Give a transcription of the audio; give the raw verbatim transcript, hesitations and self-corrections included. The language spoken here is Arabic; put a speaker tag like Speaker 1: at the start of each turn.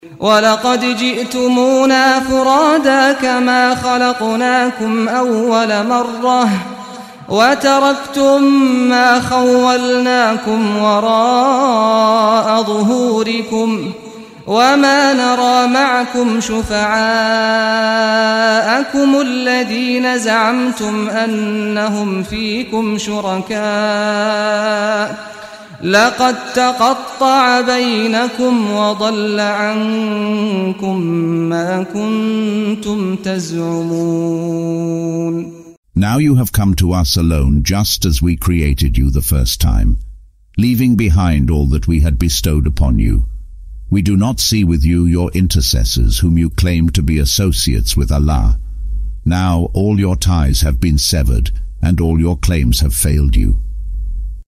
Speaker 1: ولقد جئتمونا فرادا كما خلقناكم أول مرة وتركتم ما خولناكم وراء ظهوركم وما نرى معكم شفعاءكم الذين زعمتم أنهم فيكم شركاء لقد تقطع بينكم وضل عنكم ما كنتم تزعمون.
Speaker 2: Now you have come to us alone just as we created you the first time, leaving behind all that we had bestowed upon you. We do not see with you your intercessors whom you claim to be associates with Allah. Now all your ties have been severed and all your claims have failed you.